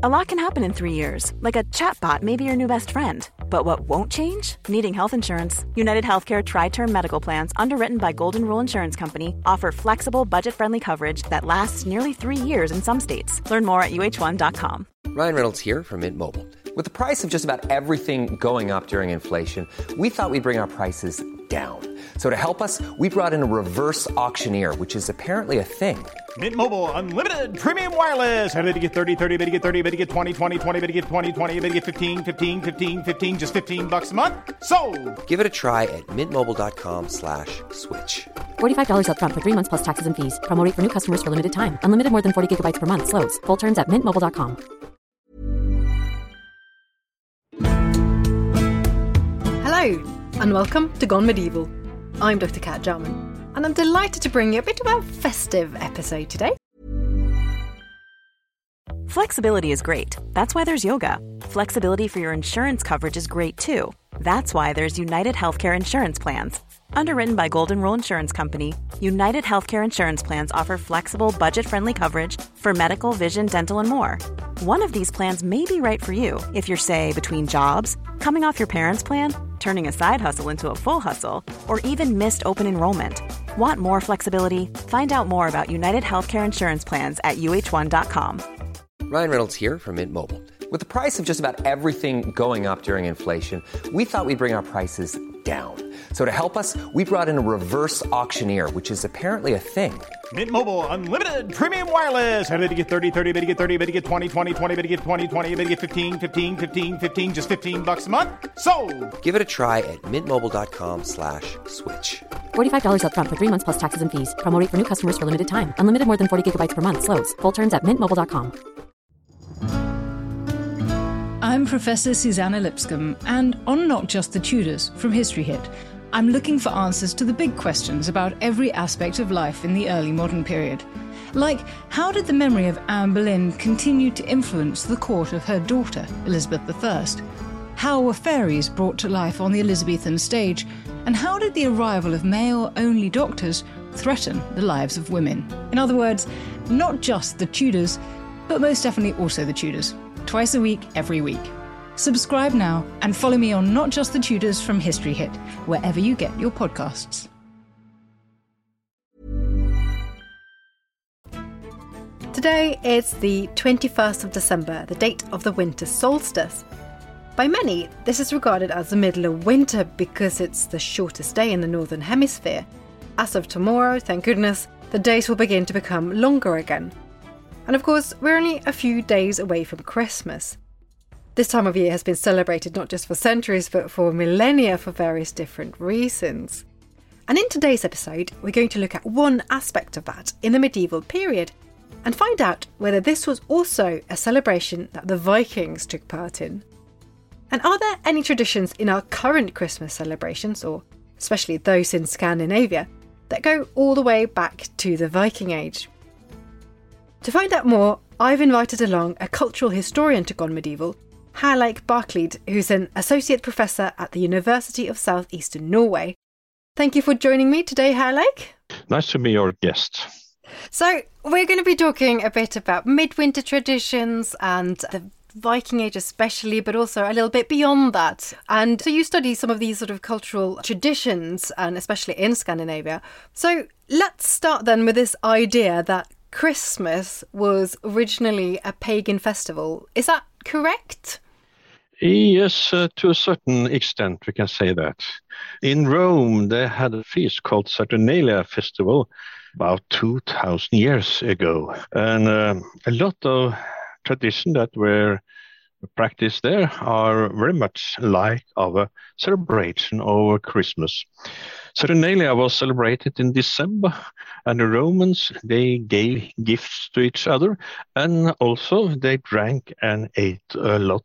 A lot can happen in 3 years, like a chatbot may be your new best friend. But what won't change? Needing health insurance. United Healthcare Tri-Term Medical Plans, underwritten by Golden Rule Insurance Company, offer flexible, budget-friendly coverage that lasts nearly 3 years in some states. Learn more at uh1.com. Ryan Reynolds here from Mint Mobile. With the price of just about everything going up during inflation, we thought we'd bring our prices down. So to help us, we brought in a reverse auctioneer, which is apparently a thing. Mint Mobile Unlimited Premium Wireless. How to get 30, 30, bit to get 30, bit to get 20, 20, 20, bit to get 20, 20, bit to get 15, 15, 15, 15, just $15 a month? Sold! Give it a try at mintmobile.com/switch. $45 up front for 3 months plus taxes and fees. Promo rate for new customers for limited time. Unlimited more than 40 gigabytes per month. Slows full terms at mintmobile.com. Hello, and welcome to Gone Medieval. I'm Dr. Kat Jarman, and I'm delighted to bring you a bit of a festive episode today. Flexibility is great. That's why there's yoga. Flexibility for your insurance coverage is great too. That's why there's United Healthcare Insurance Plans. Underwritten by Golden Rule Insurance Company, United Healthcare Insurance Plans offer flexible, budget-friendly coverage for medical, vision, dental, and more. One of these plans may be right for you if you're, say, between jobs, coming off your parents' plan, turning a side hustle into a full hustle, or even missed open enrollment. Want more flexibility? Find out more about United Healthcare Insurance Plans at uh1.com. Ryan Reynolds here from Mint Mobile. With the price of just about everything going up during inflation, we thought we'd bring our prices down. So to help us, we brought in a reverse auctioneer, which is apparently a thing. Mint Mobile Unlimited Premium Wireless. How to get 30, 30, bit to get 30, bit to get 20, 20, 20, bit to get 20, 20, bit to get 15, 15, 15, 15, just $15 a month? Sold! Give it a try at mintmobile.com/switch. $45 up front for 3 months plus taxes and fees. Promo rate for new customers for limited time. Unlimited more than 40 gigabytes per month. Slows full terms at mintmobile.com. I'm Professor Susanna Lipscomb, and on Not Just the Tudors from History Hit, I'm looking for answers to the big questions about every aspect of life in the early modern period. Like, how did the memory of Anne Boleyn continue to influence the court of her daughter, Elizabeth I? How were fairies brought to life on the Elizabethan stage? And how did the arrival of male-only doctors threaten the lives of women? In other words, not just the Tudors, but most definitely also the Tudors. Twice a week, every week. Subscribe now and follow me on Not Just the Tudors from History Hit, wherever you get your podcasts. Today is the 21st of December, the date of the winter solstice. By many, this is regarded as the middle of winter because it's the shortest day in the Northern Hemisphere. As of tomorrow, thank goodness, the days will begin to become longer again. And of course, we're only a few days away from Christmas. This time of year has been celebrated not just for centuries, but for millennia for various different reasons. And in today's episode, we're going to look at one aspect of that in the medieval period and find out whether this was also a celebration that the Vikings took part in. And are there any traditions in our current Christmas celebrations, or especially those in Scandinavia, that go all the way back to the Viking Age? To find out more, I've invited along a cultural historian to Gone Medieval, Herleik Barklid, who's an associate professor at the University of Southeastern Norway. Thank you for joining me today, Herleik. Nice to be your guest. So, we're going to be talking a bit about midwinter traditions and the Viking Age especially, but also a little bit beyond that. And so you study some of these sort of cultural traditions, and especially in Scandinavia. So let's start then with this idea that Christmas was originally a pagan festival. Is that correct? Yes, to a certain extent we can say that. In Rome they had a feast called Saturnalia Festival about 2,000 years ago. And a lot of traditions that were practiced there are very much like our celebration over Christmas. Saturnalia was celebrated in December, and the Romans, they gave gifts to each other, and also they drank and ate a lot.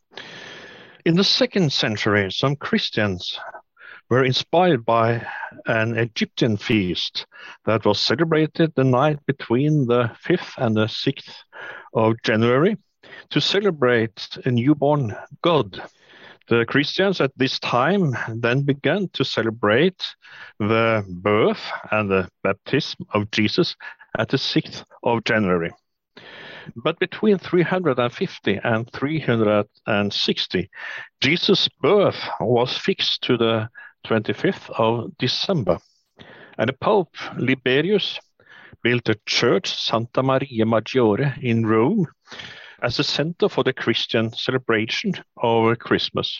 In the 2nd century, some Christians were inspired by an Egyptian feast that was celebrated the night between the 5th and the 6th of January to celebrate a newborn God. The Christians at this time then began to celebrate the birth and the baptism of Jesus at the 6th of January. But between 350 and 360, Jesus' birth was fixed to the 25th of December. And the Pope Liberius built a church, Santa Maria Maggiore, in Rome as a center for the Christian celebration of Christmas.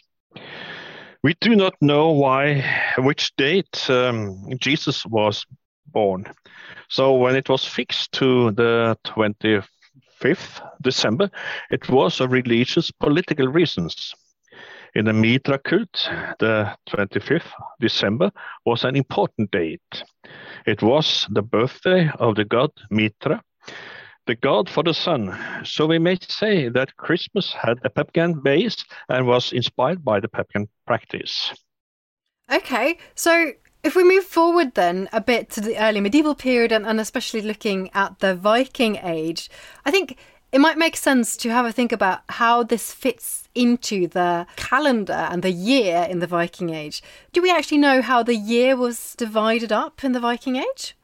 We do not know which date Jesus was born. So when it was fixed to the 25th December, it was of religious political reasons. In the Mitra cult, the 25th December was an important date. It was the birthday of the god Mitra, the god for the sun. So we may say that Christmas had a pagan base and was inspired by the pagan practice. Okay, so if we move forward then a bit to the early medieval period and especially looking at the Viking Age, I think it might make sense to have a think about how this fits into the calendar and the year in the Viking Age. Do we actually know how the year was divided up in the Viking Age?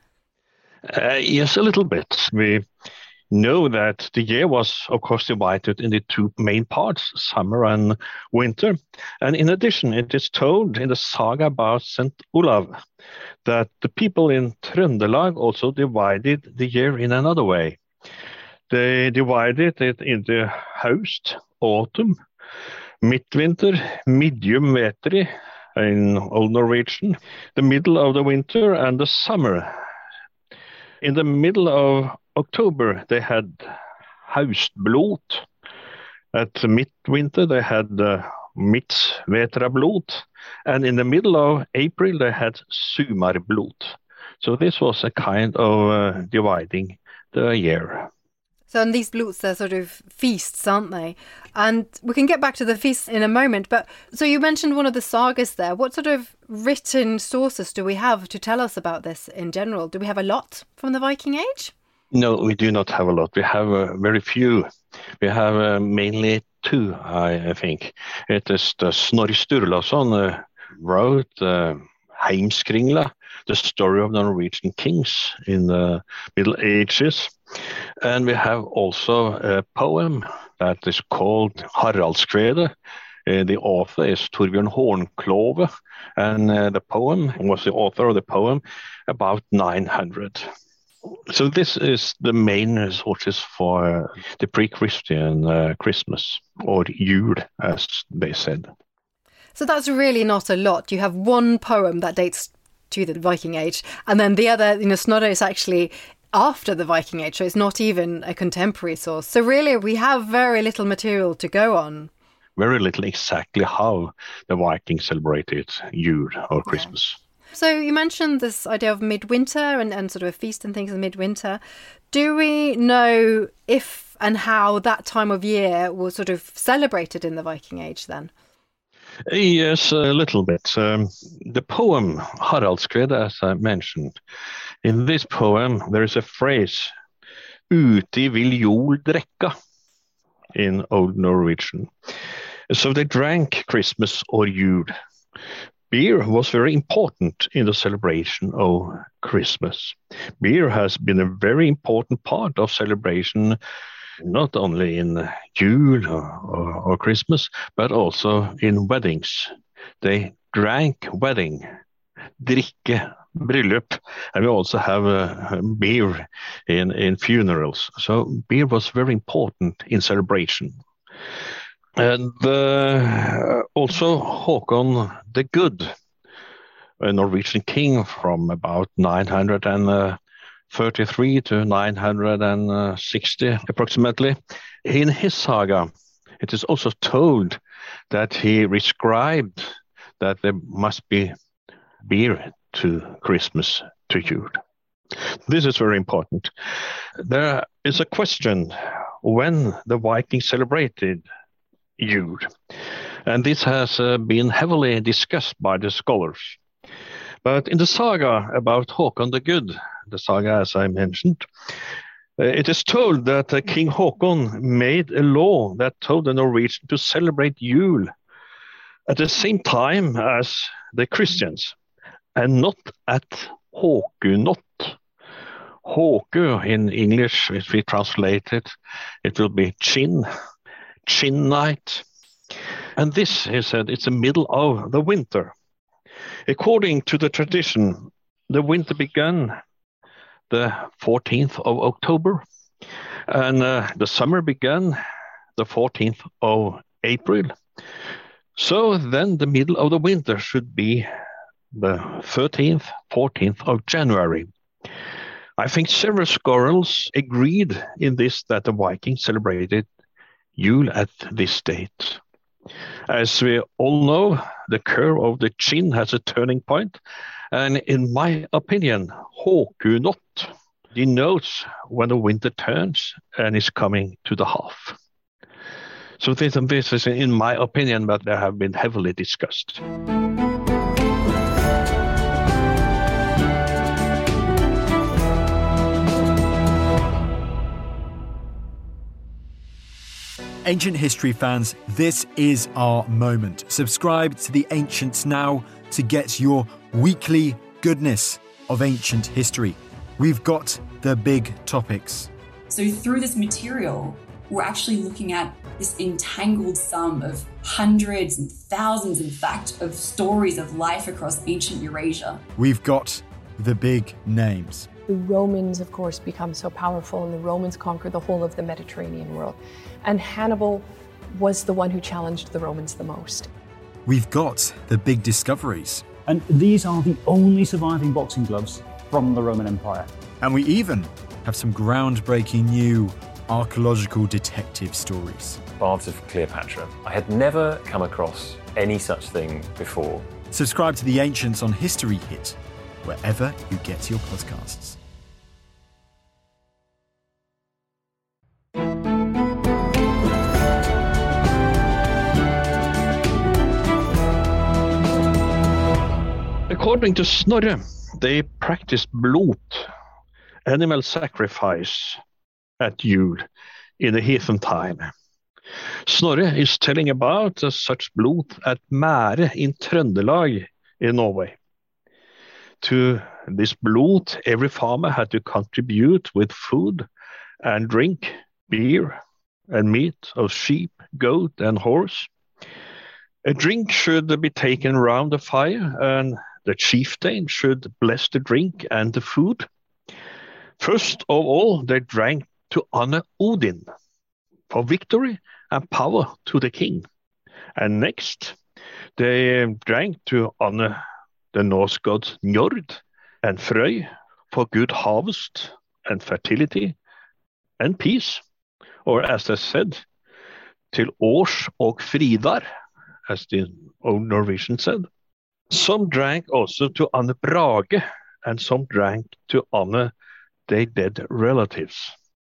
Yes, a little bit. We know that the year was, of course, divided into two main parts, summer and winter. And in addition, it is told in the saga about St. Olav that the people in Trøndelag also divided the year in another way. They divided it into Haust, autumn, Midtvinter, Midjum Vetri in Old Norwegian, the middle of the winter and the summer. In the middle of October, they had Haustblot. At midwinter, they had Midtvetrablot. And in the middle of April, they had Sumarblot. So this was a kind of dividing the year. So in these blots, they're sort of feasts, aren't they? And we can get back to the feasts in a moment. But so you mentioned one of the sagas there. What sort of written sources do we have to tell us about this in general? Do we have a lot from the Viking Age? No, we do not have a lot. We have very few. We have mainly two, I think. It is the Snorri Sturlason wrote Heimskringla, the story of the Norwegian kings in the Middle Ages. And we have also a poem that is called Haraldskvedet. The author is Torbjørn Hornklove, and the poem was the author of the poem about 900. So this is the main sources for the pre-Christian Christmas, or Jul, as they said. So that's really not a lot. You have one poem that dates to the Viking Age, and then the other, Snorri is actually after the Viking Age, so it's not even a contemporary source. So really, we have very little material to go on. Very little exactly how the Vikings celebrated Jul or Christmas. Yeah. So you mentioned this idea of midwinter and sort of a feast and things in midwinter. Do we know if and how that time of year was sort of celebrated in the Viking Age then? Yes, a little bit. The poem Haraldskvedet, as I mentioned, in this poem there is a phrase, "Uti vil jol drekka," in Old Norwegian. So they drank Christmas or Jul. Beer was very important in the celebration of Christmas. Beer has been a very important part of celebration, not only in Jul or Christmas, but also in weddings. They drank wedding, drikke, bryllup, and we also have beer in funerals. So beer was very important in celebration. And also Håkon the Good, a Norwegian king from about 933 to 960 approximately. In his saga, it is also told that he prescribed that there must be beer to Christmas, to Jul. This is very important. There is a question when the Vikings celebrated Jul, and this has been heavily discussed by the scholars. But in the saga about Håkon the Good, the saga as I mentioned, it is told that King Håkon made a law that told the Norwegians to celebrate Jul at the same time as the Christians, and not at Håkunott. Håku in English, if we translate it, it will be chin night. And this, he said, it's the middle of the winter. According to the tradition, the winter began the 14th of October, and the summer began the 14th of April. So then the middle of the winter should be the 13th, 14th of January. I think several scholars agreed in this, that the Vikings celebrated Yule at this date. As we all know, the curve of the chin has a turning point, and in my opinion, Håkunott denotes when the winter turns and is coming to the half. So this is in my opinion, but they have been heavily discussed. Ancient history fans, this is our moment. Subscribe to The Ancients now to get your weekly goodness of ancient history. We've got the big topics. So through this material, we're actually looking at this entangled sum of hundreds and thousands, in fact, of stories of life across ancient Eurasia. We've got the big names. The Romans, of course, become so powerful, and the Romans conquer the whole of the Mediterranean world. And Hannibal was the one who challenged the Romans the most. We've got the big discoveries. And these are the only surviving boxing gloves from the Roman Empire. And we even have some groundbreaking new archaeological detective stories. Baths of Cleopatra. I had never come across any such thing before. Subscribe to The Ancients on History Hit, wherever you get your podcasts. According to Snorre, they practiced blot, animal sacrifice, at Yule in the heathen time. Snorre is telling about such blot at Mære in Trøndelag in Norway. To this blot, every farmer had to contribute with food and drink, beer and meat of sheep, goat and horse. A drink should be taken round the fire, and the chieftain should bless the drink and the food. First of all, they drank to honor Odin for victory and power to the king. And next, they drank to honor the Norse gods Njord and Frøy for good harvest and fertility and peace. Or as they said, til Års og Fridar, as the old Norwegian said. Some drank also to honor Brage, and some drank to honor their dead relatives.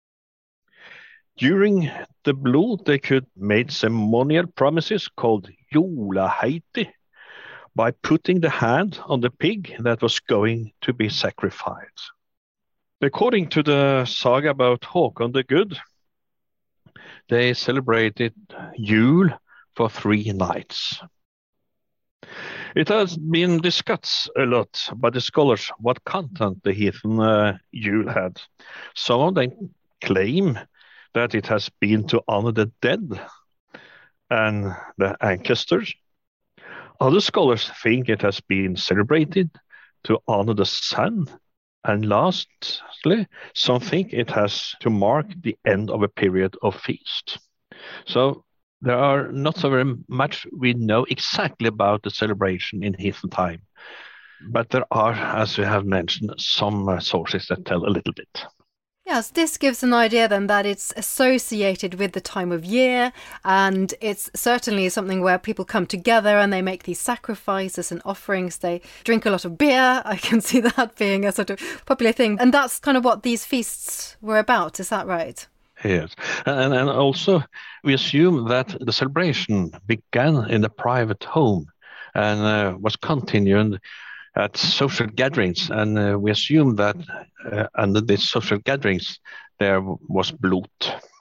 During the blot, they could make ceremonial promises called Jolaheiti by putting the hand on the pig that was going to be sacrificed. According to the saga about Håkon the Good, they celebrated Yule for 3 nights. It has been discussed a lot by the scholars what content the heathen Yule had. Some of them claim that it has been to honor the dead and the ancestors. Other scholars think it has been celebrated to honor the sun. And lastly, some think it has to mark the end of a period of feast. So there are not so very much we know exactly about the celebration in heathen time. But there are, as we have mentioned, some sources that tell a little bit. Yes, this gives an idea then that it's associated with the time of year, and it's certainly something where people come together and they make these sacrifices and offerings. They drink a lot of beer. I can see that being a sort of popular thing. And that's kind of what these feasts were about. Is that right? Yes. And also we assume that the celebration began in a private home and was continued at social gatherings, and we assume that under these social gatherings there was blot.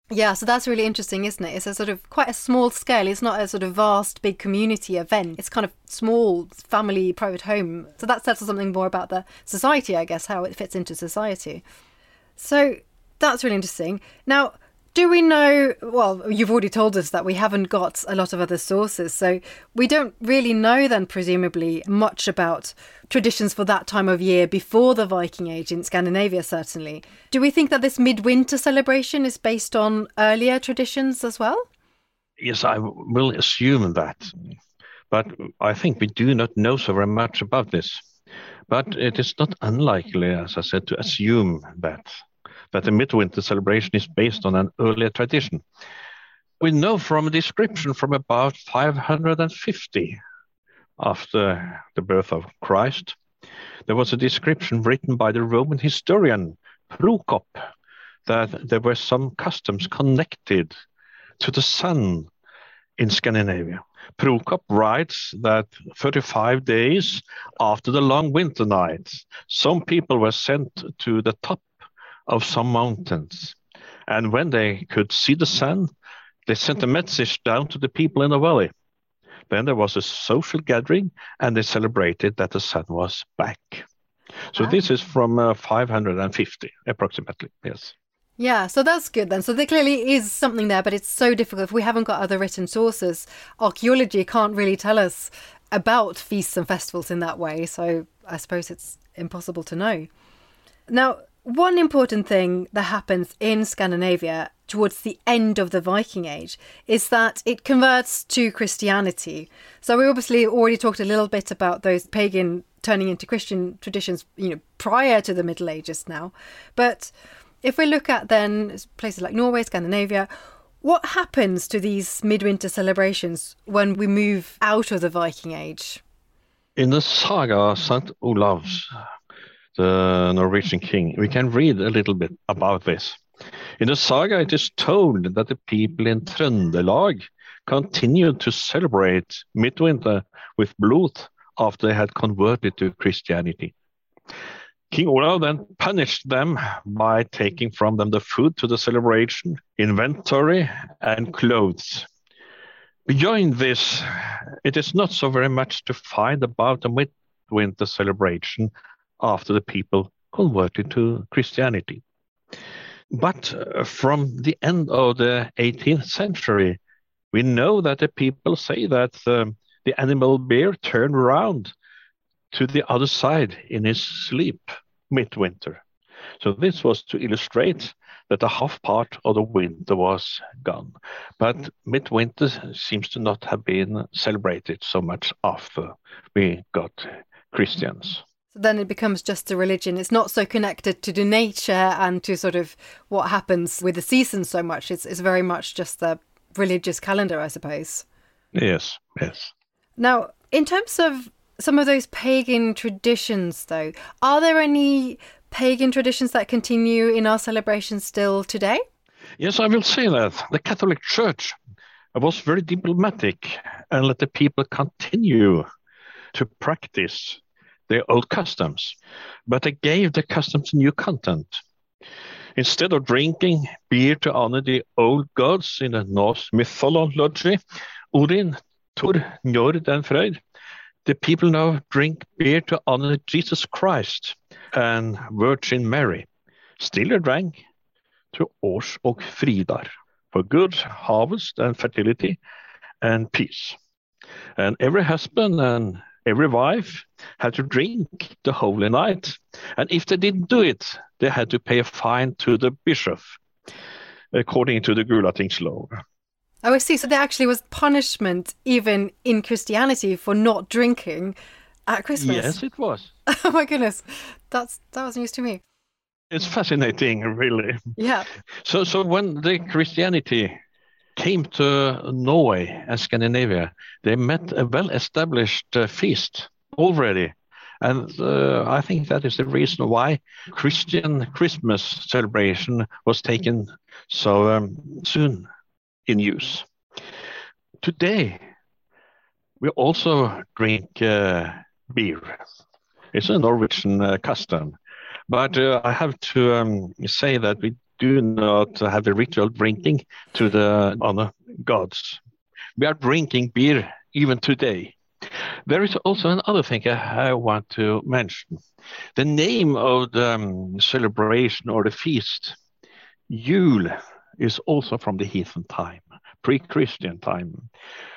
Yeah, so that's really interesting, isn't it? It's a sort of quite a small scale. It's not a sort of vast, big community event. It's kind of small, family, private home. So that says something more about the society, I guess, how it fits into society. So that's really interesting. Now, do we know, well, you've already told us that we haven't got a lot of other sources, so we don't really know then, presumably, much about traditions for that time of year before the Viking Age in Scandinavia, certainly. Do we think that this midwinter celebration is based on earlier traditions as well? Yes, I will assume that. But I think we do not know so very much about this. But it is not unlikely, as I said, to assume that the midwinter celebration is based on an earlier tradition. We know from a description from about 550 after the birth of Christ, there was a description written by the Roman historian Prokop that there were some customs connected to the sun in Scandinavia. Prokop writes that 35 days after the long winter nights, some people were sent to the top of some mountains. And when they could see the sun, they sent a message down to the people in the valley. Then there was a social gathering and they celebrated that the sun was back. So this is from 550 approximately, yes. Yeah, so that's good then. So there clearly is something there, but it's so difficult. If we haven't got other written sources, archaeology can't really tell us about feasts and festivals in that way. So I suppose it's impossible to know. Now, one important thing that happens in Scandinavia towards the end of the Viking Age is that it converts to Christianity. So we obviously already talked a little bit about those pagan turning into Christian traditions, prior to the Middle Ages now. But if we look at then places like Norway, Scandinavia, what happens to these midwinter celebrations when we move out of the Viking Age? In the saga St. Olav's, the Norwegian king, we can read a little bit about this. In the saga, it is told that the people in Trøndelag continued to celebrate midwinter with Blot after they had converted to Christianity. King Olav then punished them by taking from them the food to the celebration, inventory, and clothes. Beyond this, it is not so very much to find about the midwinter celebration after the people converted to Christianity. But from the end of the 18th century, we know that the people say that the animal bear turned around to the other side in his sleep midwinter. So this was to illustrate that the half part of the winter was gone. But midwinter seems to not have been celebrated so much after we got Christians. So then it becomes just a religion. It's not so connected to the nature and to sort of what happens with the seasons so much. It's very much just the religious calendar, I suppose. Yes. Now, in terms of some of those pagan traditions, though, are there any pagan traditions that continue in our celebrations still today? Yes, I will say that. The Catholic Church was very diplomatic and let the people continue to practice their old customs, but they gave the customs new content. Instead of drinking beer to honor the old gods in the Norse mythology, Odin, Thor, Njord, and Frøyd, the people now drink beer to honor Jesus Christ and Virgin Mary. Still they drank to Års og Fridar, for good harvest and fertility and peace. And every husband and every wife had to drink the holy night. And if they didn't do it, they had to pay a fine to the bishop, according to the Gulatingslov. Oh, I see. So there actually was punishment even in Christianity for not drinking at Christmas. Yes, it was. Oh my goodness. That was news to me. It's fascinating, really. Yeah. So when the Christianity came to Norway and Scandinavia, they met a well-established feast already. And I think that is the reason why Christian Christmas celebration was taken so soon in use. Today, we also drink beer. It's a Norwegian custom. But I have to say that we do not have the ritual drinking to the honor gods. We are drinking beer even today. There is also another thing I want to mention. The name of the celebration or the feast, Yule, is also from the heathen time, pre-Christian time.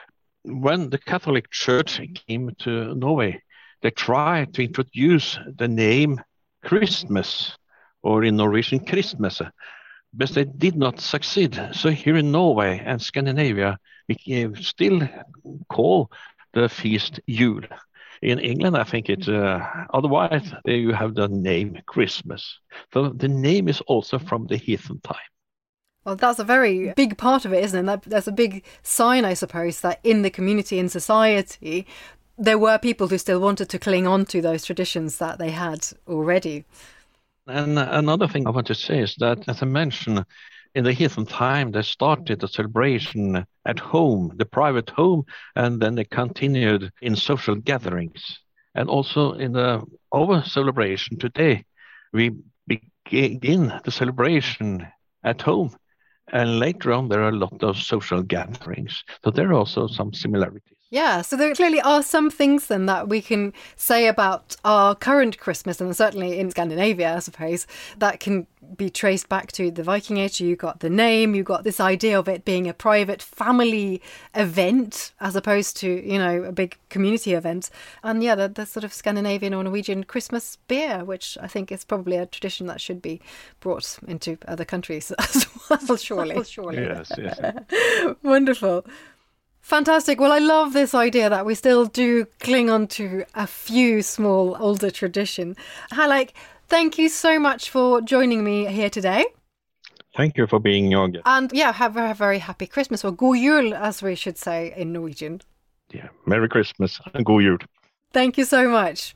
When the Catholic Church came to Norway, they tried to introduce the name Christmas, or in Norwegian, Kristmesse, but they did not succeed. So here in Norway and Scandinavia, we still call the feast Yule. In England, I think it's otherwise you have the name Christmas. So the name is also from the heathen time. Well, that's a very big part of it, isn't it? That's a big sign, I suppose, that in the community and society, there were people who still wanted to cling on to those traditions that they had already. And another thing I want to say is that, as I mentioned, in the heathen time, they started the celebration at home, the private home, and then they continued in social gatherings. And also in our celebration today, we begin the celebration at home. And later on, there are a lot of social gatherings. So there are also some similarities. Yeah, so there clearly are some things then that we can say about our current Christmas, and certainly in Scandinavia, I suppose, that can be traced back to the Viking Age. You got the name, you got this idea of it being a private family event as opposed to, you know, a big community event. And yeah, the sort of Scandinavian or Norwegian Christmas beer, which I think is probably a tradition that should be brought into other countries as well, surely. Yes. Wonderful. Fantastic. Well, I love this idea that we still do cling on to a few small older tradition. Halleik, thank you so much for joining me here today. Thank you for being your guest. And yeah, have a very happy Christmas, or God Jul, as we should say in Norwegian. Yeah, Merry Christmas and God Jul. Thank you so much.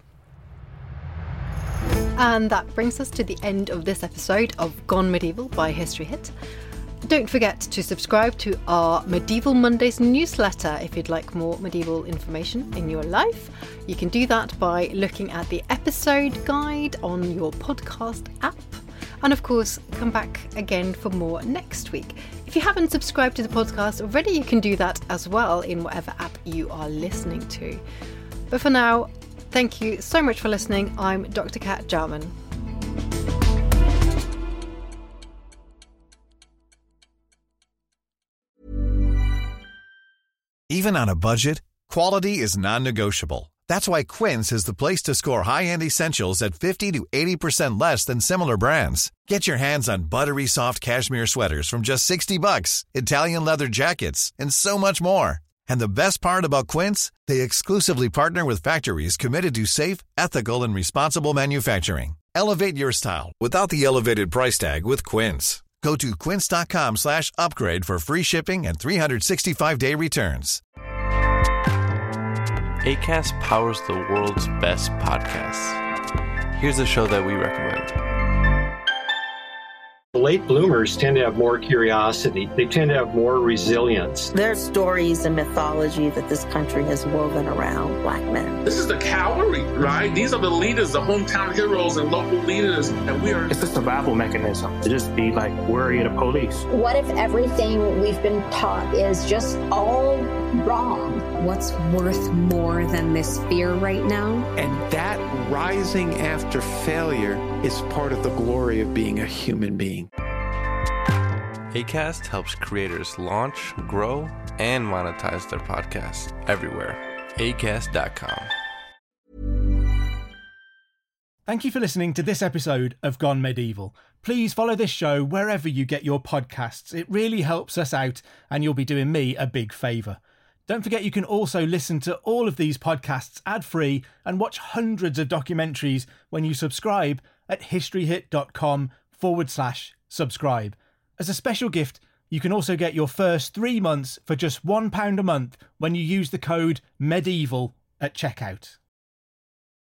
And that brings us to the end of this episode of Gone Medieval by History Hit. Don't forget to subscribe to our Medieval Mondays newsletter if you'd like more medieval information in your life. You can do that by looking at the episode guide on your podcast app. And of course, come back again for more next week. If you haven't subscribed to the podcast already, you can do that as well in whatever app you are listening to. But for now, thank you so much for listening. I'm Dr. Kat Jarman. Even on a budget, quality is non-negotiable. That's why Quince is the place to score high-end essentials at 50 to 80% less than similar brands. Get your hands on buttery soft cashmere sweaters from just $60, Italian leather jackets, and so much more. And the best part about Quince, they exclusively partner with factories committed to safe, ethical, and responsible manufacturing. Elevate your style without the elevated price tag with Quince. Go to quince.com/upgrade for free shipping and 365-day returns. Acast powers the world's best podcasts. Here's a show that we recommend. Late bloomers tend to have more curiosity. They tend to have more resilience. There are stories and mythology that this country has woven around Black men. This is the cavalry, right? These are the leaders, the hometown heroes and local leaders, and we are... It's a survival mechanism to just be like worried of police. What if everything we've been taught is just all wrong? What's worth more than this fear right now? And that rising after failure is part of the glory of being a human being. Acast helps creators launch, grow, and monetize their podcasts everywhere. Acast.com. Thank you for listening to this episode of Gone Medieval. Please follow this show wherever you get your podcasts. It really helps us out, and you'll be doing me a big favour. Don't forget you can also listen to all of these podcasts ad-free and watch hundreds of documentaries when you subscribe at historyhit.com/subscribe. As a special gift, you can also get your first 3 months for just £1 a month when you use the code MEDIEVAL at checkout.